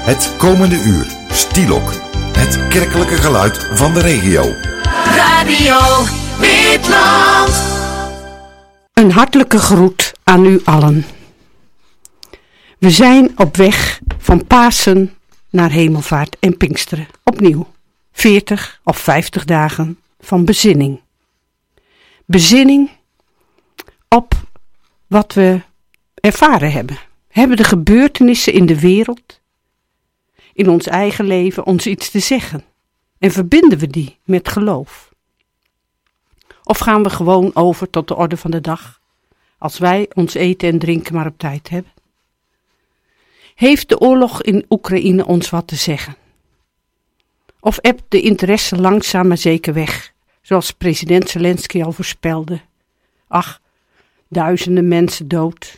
Het komende uur, Stielok. Het kerkelijke geluid van de regio. Radio Witland. Een hartelijke groet aan u allen. We zijn op weg van Pasen naar Hemelvaart en Pinksteren. Opnieuw 40 of 50 dagen van bezinning. Bezinning op wat we ervaren hebben. Hebben de gebeurtenissen in de wereld, in ons eigen leven, ons iets te zeggen? En verbinden we die met geloof? Of gaan we gewoon over tot de orde van de dag, als wij ons eten en drinken maar op tijd hebben? Heeft de oorlog in Oekraïne ons wat te zeggen? Of ebt de interesse langzaam maar zeker weg, zoals president Zelensky al voorspelde? Ach, duizenden mensen dood.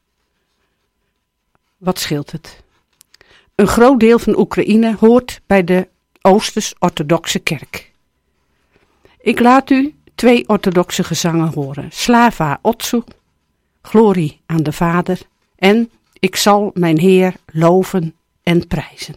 Wat scheelt het? Een groot deel van Oekraïne hoort bij de Oosters-orthodoxe kerk. Ik laat u 2 orthodoxe gezangen horen. Slava Otsu, glorie aan de Vader, en ik zal mijn Heer loven en prijzen.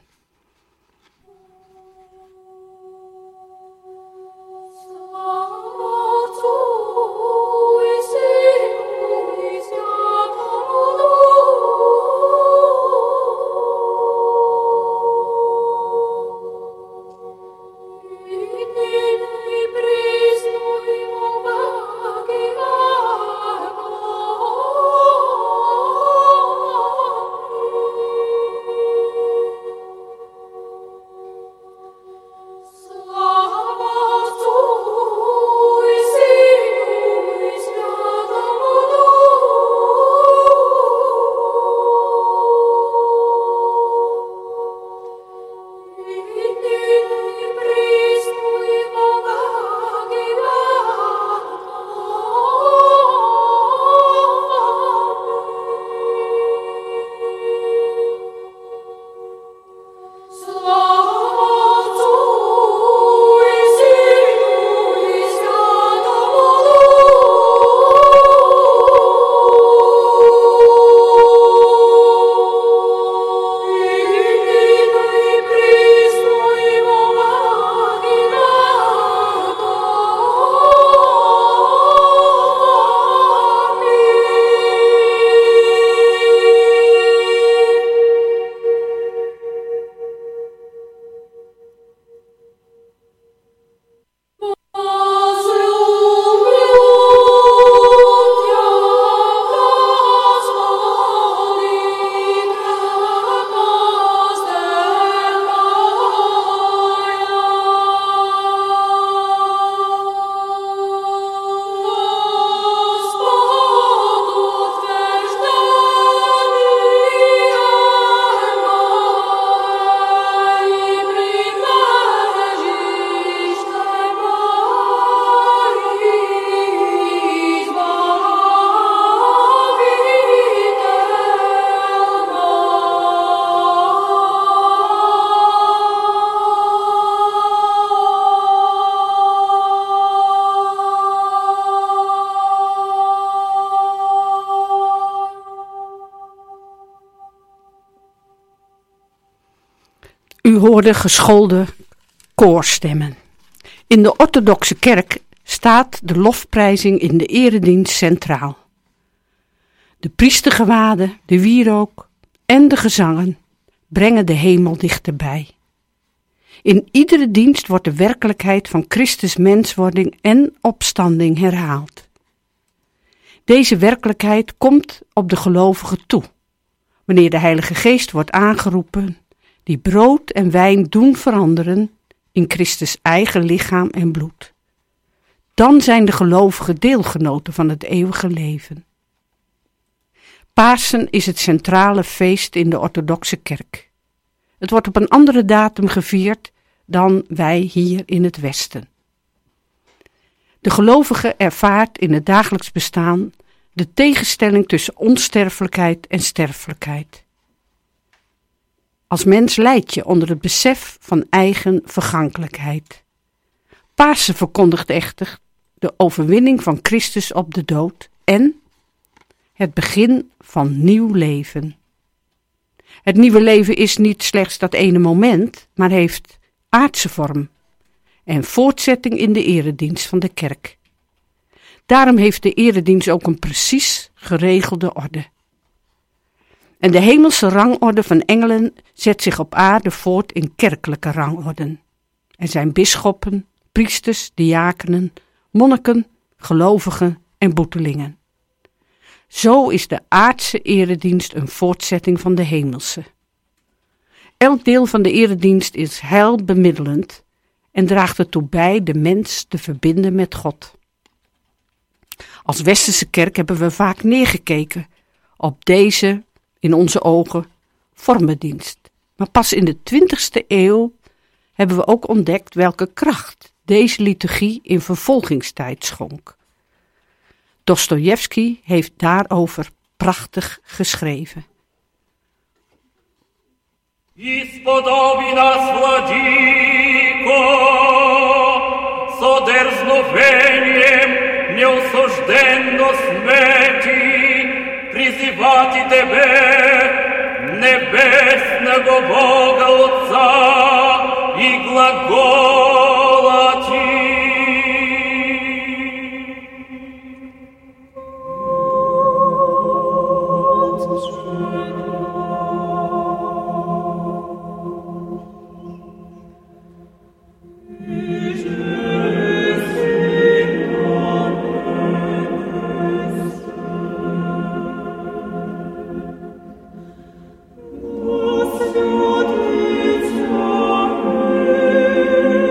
U hoorde geschoolde koorstemmen. In de orthodoxe kerk staat de lofprijzing in de eredienst centraal. De priestergewaden, de wierook en de gezangen brengen de hemel dichterbij. In iedere dienst wordt de werkelijkheid van Christus menswording en opstanding herhaald. Deze werkelijkheid komt op de gelovigen toe, wanneer de Heilige Geest wordt aangeroepen, die brood en wijn doen veranderen in Christus eigen lichaam en bloed. Dan zijn de gelovigen deelgenoten van het eeuwige leven. Pasen is het centrale feest in de orthodoxe kerk. Het wordt op een andere datum gevierd dan wij hier in het Westen. De gelovige ervaart in het dagelijks bestaan de tegenstelling tussen onsterfelijkheid en sterfelijkheid. Als mens lijd je onder het besef van eigen vergankelijkheid. Pasen verkondigt echter de overwinning van Christus op de dood en het begin van nieuw leven. Het nieuwe leven is niet slechts dat ene moment, maar heeft aardse vorm en voortzetting in de eredienst van de kerk. Daarom heeft de eredienst ook een precies geregelde orde. En de hemelse rangorde van engelen zet zich op aarde voort in kerkelijke rangorden. Er zijn bisschoppen, priesters, diakenen, monniken, gelovigen en boetelingen. Zo is de aardse eredienst een voortzetting van de hemelse. Elk deel van de eredienst is heilbemiddelend en draagt ertoe bij de mens te verbinden met God. Als westerse kerk hebben we vaak neergekeken op deze, in onze ogen, vormendienst. Maar pas in de 20e eeuw hebben we ook ontdekt welke kracht deze liturgie in vervolgingstijd schonk. Dostojevski heeft daarover prachtig geschreven. Исподоби нас, владыко, со дерзновением неосужденно смерти призывати тебе, небесного Бога Отца, и глаголати. Господи,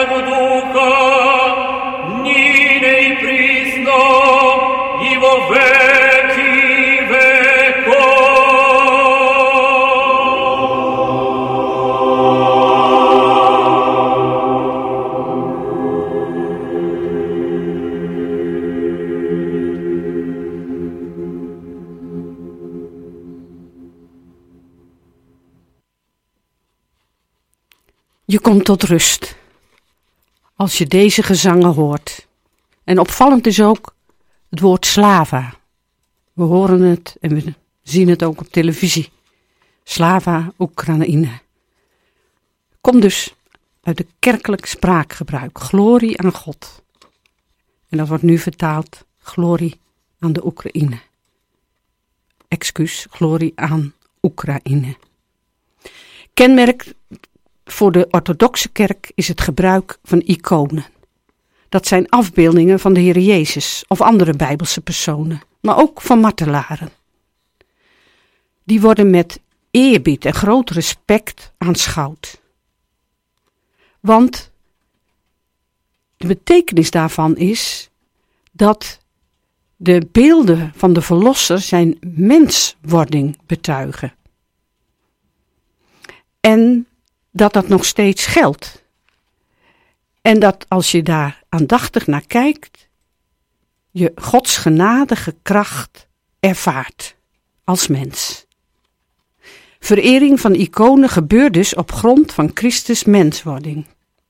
Святаго Духа, нине и присно, и во веки веков. Je komt tot rust als je deze gezangen hoort. En opvallend is ook het woord slava. We horen het en we zien het ook op televisie. Slava Oekraïne. Komt dus uit de kerkelijk spraakgebruik. Glorie aan God. En dat wordt nu vertaald. Glorie aan de Oekraïne. Excuus, glorie aan Oekraïne. Kenmerk voor de orthodoxe kerk is het gebruik van iconen. Dat zijn afbeeldingen van de Heer Jezus of andere Bijbelse personen, maar ook van martelaren. Die worden met eerbied en groot respect aanschouwd. Want de betekenis daarvan is dat de beelden van de Verlosser zijn menswording betuigen. En dat nog steeds geldt. En dat als je daar aandachtig naar kijkt, je Gods genadige kracht ervaart als mens. Verering van iconen gebeurt dus op grond van Christus menswording.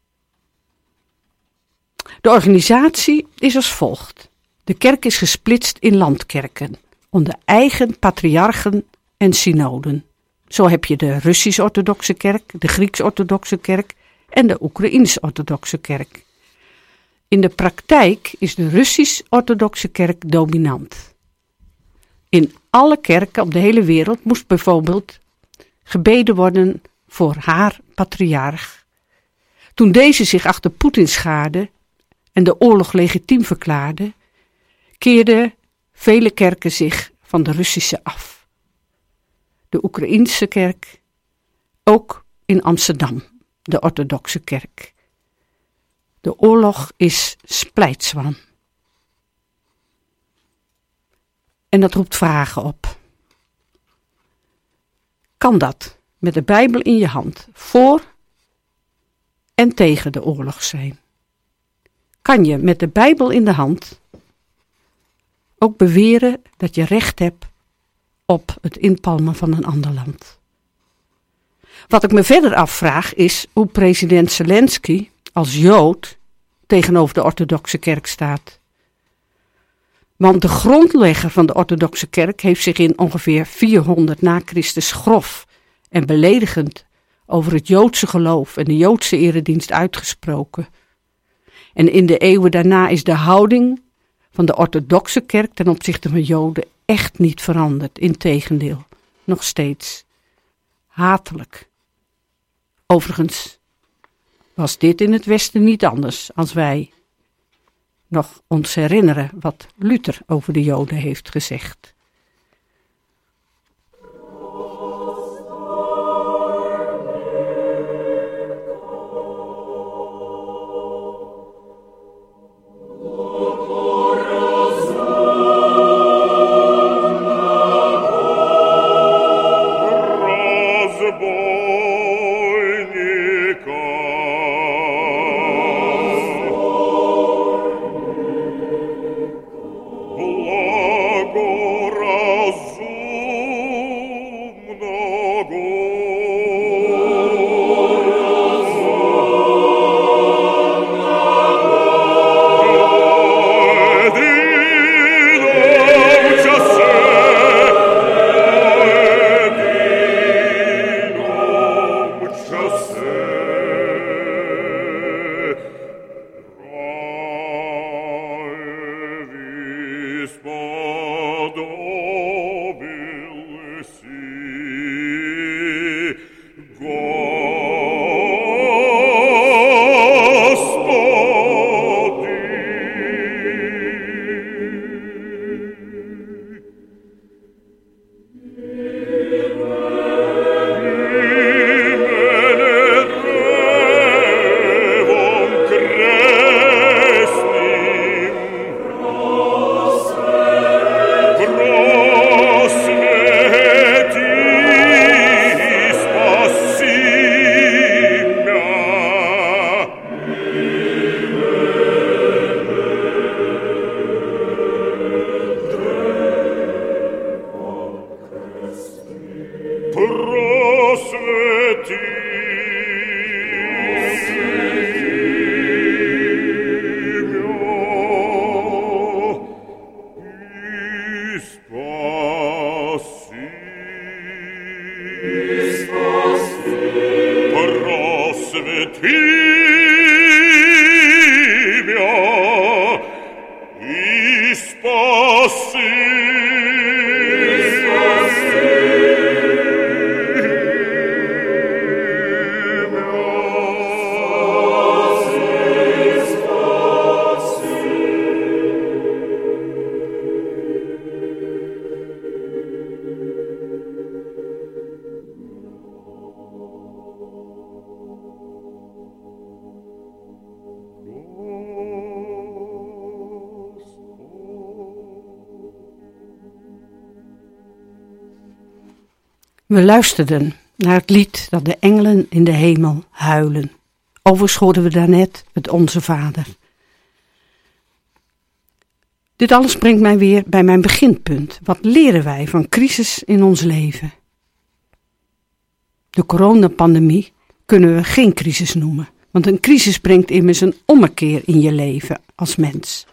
De organisatie is als volgt. De kerk is gesplitst in landkerken, onder eigen patriarchen en synoden. Zo heb je de Russisch-orthodoxe kerk, de Grieks-orthodoxe kerk en de Oekraïns-orthodoxe kerk. In de praktijk is de Russisch-orthodoxe kerk dominant. In alle kerken op de hele wereld moest bijvoorbeeld gebeden worden voor haar patriarch. Toen deze zich achter Poetin schaarde en de oorlog legitiem verklaarde, keerden vele kerken zich van de Russische af. De Oekraïense kerk, ook in Amsterdam, de orthodoxe kerk. De oorlog is splijtswam. En dat roept vragen op. Kan dat met de Bijbel in je hand voor en tegen de oorlog zijn? Kan je met de Bijbel in de hand ook beweren dat je recht hebt op het inpalmen van een ander land? Wat ik me verder afvraag is hoe president Zelensky als Jood tegenover de orthodoxe kerk staat. Want de grondlegger van de orthodoxe kerk heeft zich in ongeveer 400 na Christus grof en beledigend over het Joodse geloof en de Joodse eredienst uitgesproken. En in de eeuwen daarna is de houding van de orthodoxe kerk ten opzichte van Joden echt niet veranderd. Integendeel, nog steeds hatelijk. Overigens was dit in het Westen niet anders als wij nog ons herinneren wat Luther over de Joden heeft gezegd. We luisterden naar het lied dat de engelen in de hemel huilen. Overigens hoorden we daarnet het Onze Vader. Dit alles brengt mij weer bij mijn beginpunt. Wat leren wij van crisis in ons leven? De coronapandemie kunnen we geen crisis noemen. Want een crisis brengt immers een ommekeer in je leven als mens.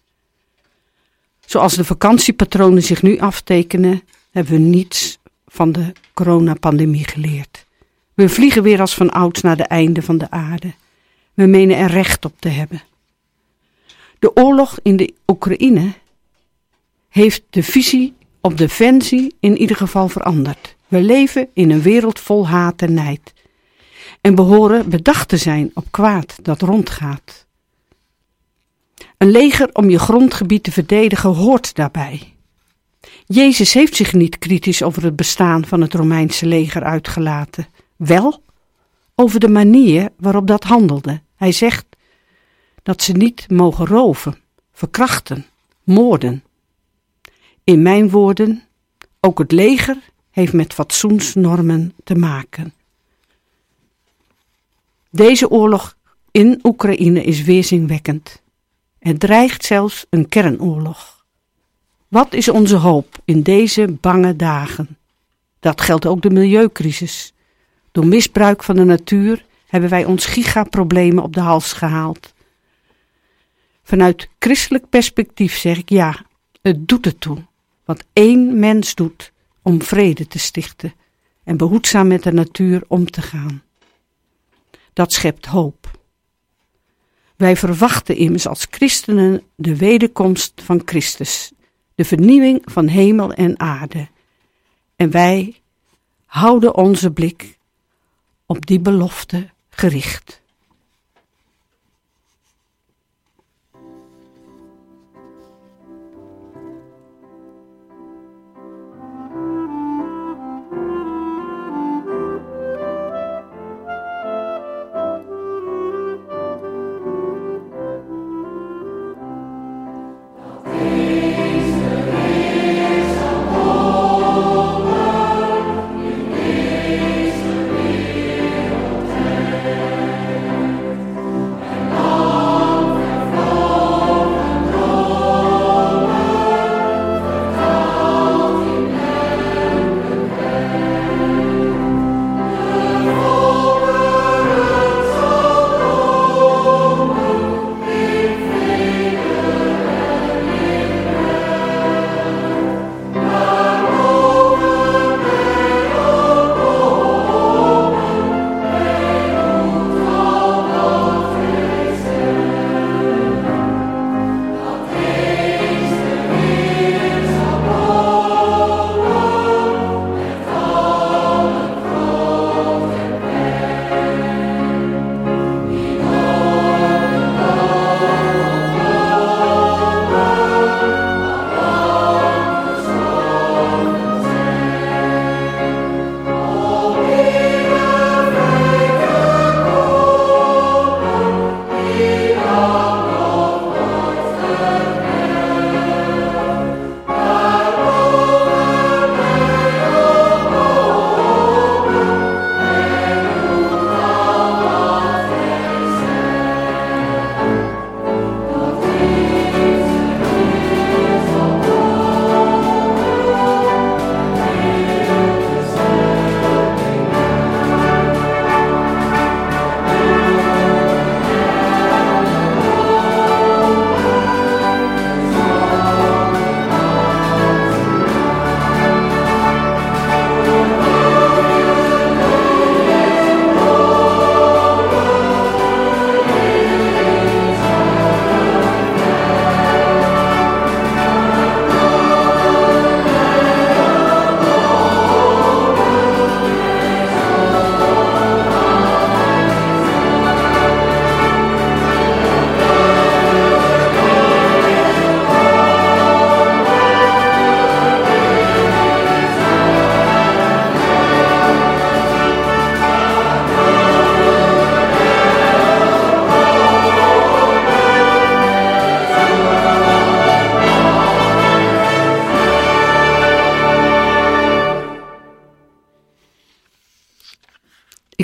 Zoals de vakantiepatronen zich nu aftekenen, hebben we niets van de coronapandemie geleerd. We vliegen weer als van ouds naar de einde van de aarde. We menen er recht op te hebben. De oorlog in de Oekraïne heeft de visie op defensie in ieder geval veranderd. We leven in een wereld vol haat en nijd. En behoren bedacht te zijn op kwaad dat rondgaat. Een leger om je grondgebied te verdedigen hoort daarbij. Jezus heeft zich niet kritisch over het bestaan van het Romeinse leger uitgelaten. Wel over de manier waarop dat handelde. Hij zegt dat ze niet mogen roven, verkrachten, moorden. In mijn woorden, ook het leger heeft met fatsoensnormen te maken. Deze oorlog in Oekraïne is weerzinwekkend. Er dreigt zelfs een kernoorlog. Wat is onze hoop in deze bange dagen? Dat geldt ook de milieucrisis. Door misbruik van de natuur hebben wij ons gigaproblemen op de hals gehaald. Vanuit christelijk perspectief zeg ik ja, het doet ertoe. Wat één mens doet om vrede te stichten en behoedzaam met de natuur om te gaan. Dat schept hoop. Wij verwachten immers als christenen de wederkomst van Christus, de vernieuwing van hemel en aarde. En wij houden onze blik op die belofte gericht.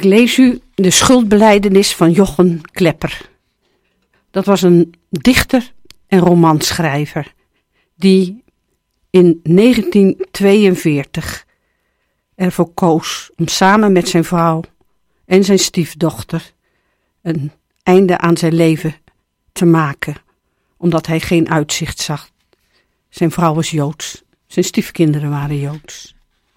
lees u de schuldbelijdenis van Jochem Klepper. Dat was een dichter en romanschrijver die in 1942 ervoor koos om samen met zijn vrouw en zijn stiefdochter een einde aan zijn leven te maken, omdat hij geen uitzicht zag. Zijn vrouw was Joods, zijn stiefkinderen waren Joods.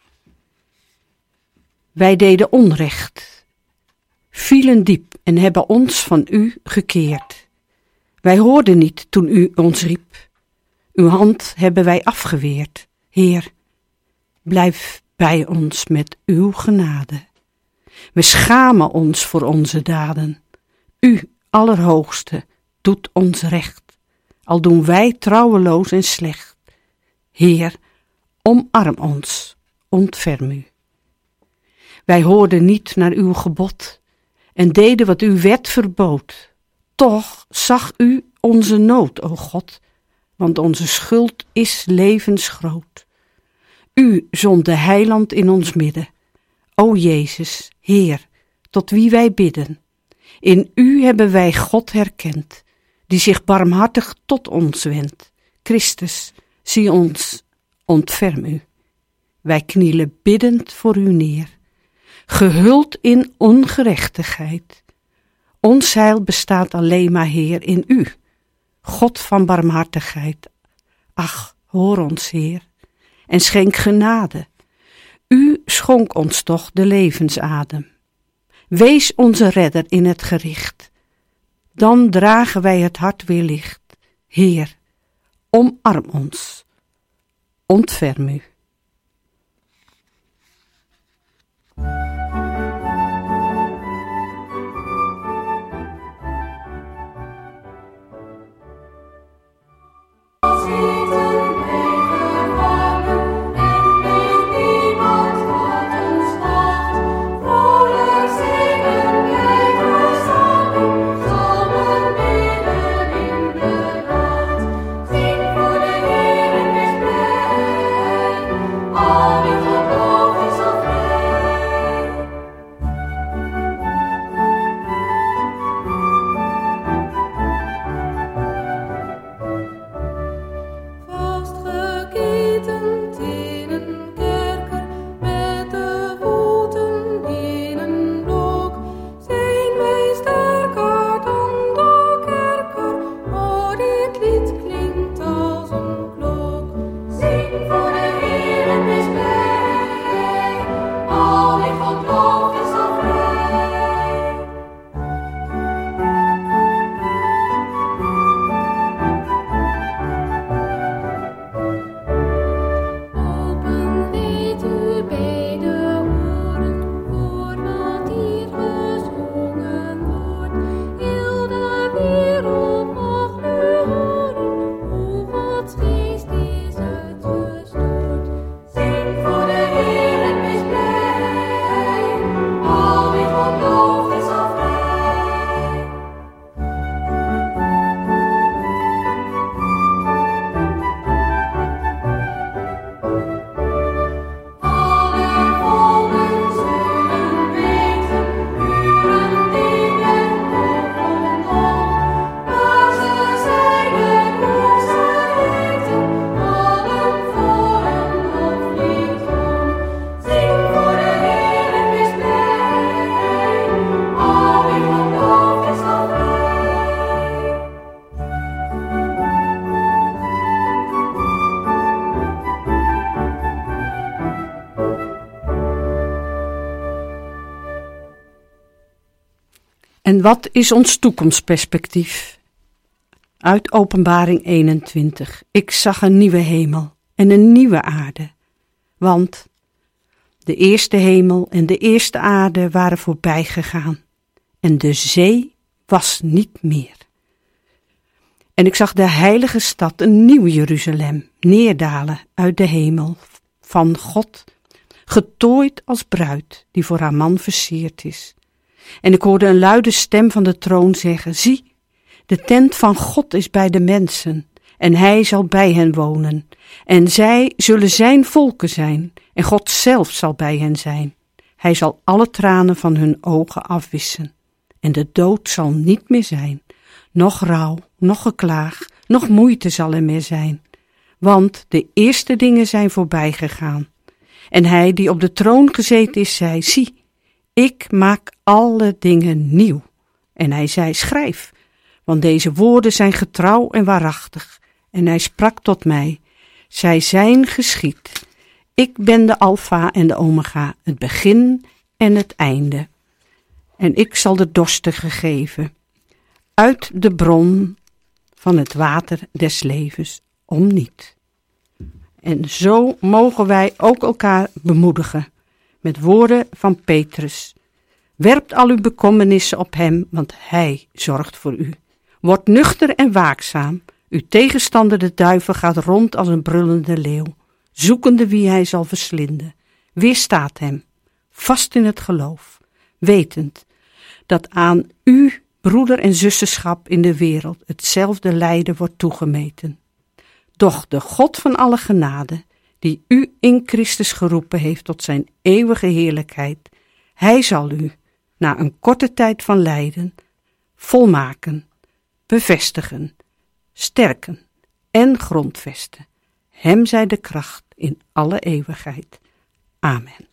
Wij deden onrecht, vielen diep en hebben ons van u gekeerd. Wij hoorden niet toen u ons riep. Uw hand hebben wij afgeweerd. Heer, blijf bij ons met uw genade. We schamen ons voor onze daden. U, Allerhoogste, doet ons recht, al doen wij trouweloos en slecht. Heer, omarm ons, ontferm u. Wij hoorden niet naar uw gebod en deden wat uw wet verbood. Toch zag u onze nood, o God, want onze schuld is levensgroot. U zond de heiland in ons midden. O Jezus, Heer, tot wie wij bidden. In u hebben wij God herkend, die zich barmhartig tot ons wendt. Christus, zie ons, ontferm u. Wij knielen biddend voor u neer, gehuld in ongerechtigheid. Ons heil bestaat alleen maar, Heer, in u, God van barmhartigheid. Ach, hoor ons, Heer, en schenk genade. U schonk ons toch de levensadem. Wees onze redder in het gericht. Dan dragen wij het hart weer licht. Heer, omarm ons, ontferm u. En wat is ons toekomstperspectief? Uit Openbaring 21. Ik zag een nieuwe hemel en een nieuwe aarde. Want de eerste hemel en de eerste aarde waren voorbij gegaan. En de zee was niet meer. En ik zag de heilige stad, een nieuw Jeruzalem, neerdalen uit de hemel van God, getooid als bruid die voor haar man versierd is. En ik hoorde een luide stem van de troon zeggen: zie, de tent van God is bij de mensen, en hij zal bij hen wonen. En zij zullen zijn volken zijn, en God zelf zal bij hen zijn. Hij zal alle tranen van hun ogen afwissen. En de dood zal niet meer zijn. Nog rouw, nog geklaag, nog moeite zal er meer zijn. Want de eerste dingen zijn voorbij gegaan. En hij die op de troon gezeten is, zei, zie, ik maak alle dingen nieuw. En hij zei, schrijf, want deze woorden zijn getrouw en waarachtig. En hij sprak tot mij, zij zijn geschied. Ik ben de Alfa en de Omega, het begin en het einde. En ik zal de dorstige geven, uit de bron van het water des levens, om niet. En zo mogen wij ook elkaar bemoedigen, met woorden van Petrus. Werpt al uw bekommernissen op hem, want hij zorgt voor u. Word nuchter en waakzaam. Uw tegenstander de duivel gaat rond als een brullende leeuw, zoekende wie hij zal verslinden. Weerstaat hem, vast in het geloof, wetend dat aan u, broeder en zusterschap in de wereld, hetzelfde lijden wordt toegemeten. Doch de God van alle genade, die u in Christus geroepen heeft tot zijn eeuwige heerlijkheid, hij zal u, na een korte tijd van lijden, volmaken, bevestigen, sterken en grondvesten. Hem zij de kracht in alle eeuwigheid. Amen.